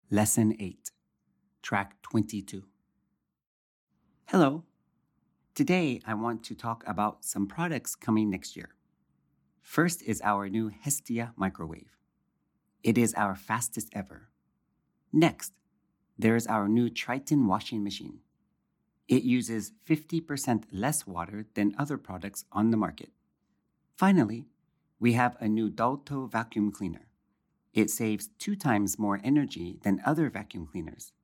Lesson 8, Track 22. Hello. Today, I want to talk about some products coming next year. First is our new Hestia microwave. It is our fastest ever. Next, there is our new Triton washing machine. It uses 50% less water than other products on the market. Finally, we have a new Dalto vacuum cleaner. It saves 2 times more energy than other vacuum cleaners.